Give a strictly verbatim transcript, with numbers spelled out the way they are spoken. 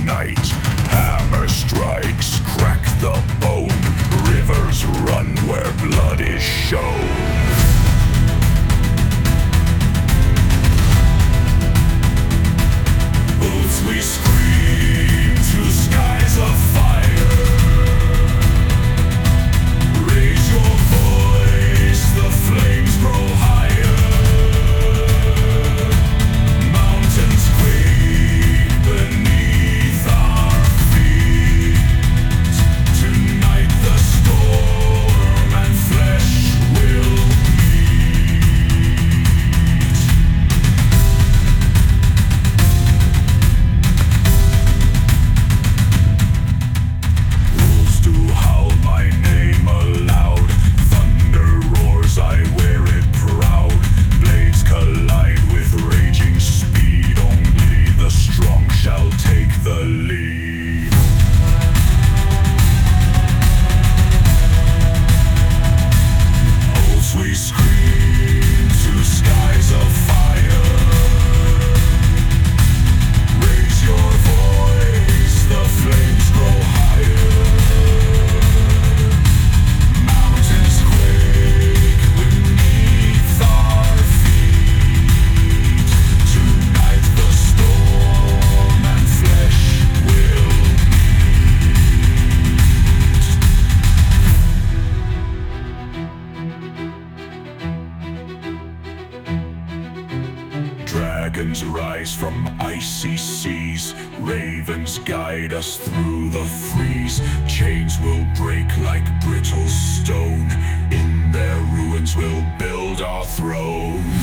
night. Hammer strikes, crack the bone. Rivers run where blood is shown. Wolves we scream to skies of fire. Raise your voice, the flames grow higher. Mountains quake beneath our feet. Tonight the storm and flesh will Wolves do howl my name aloud. Thunder roars, I wear it proud. Blades collide with raging speed. Only the strong shall take the lead. Wolves we scream to skies of fire. Raise your voice, the flames grow higher. Mountains quake beneath our feet. Tonight the storm and flesh will meet. Dragons rise from icy seas. Ravens guide us through the freeze. Chains will break like brittle stone. In their ruins we'll build our throne.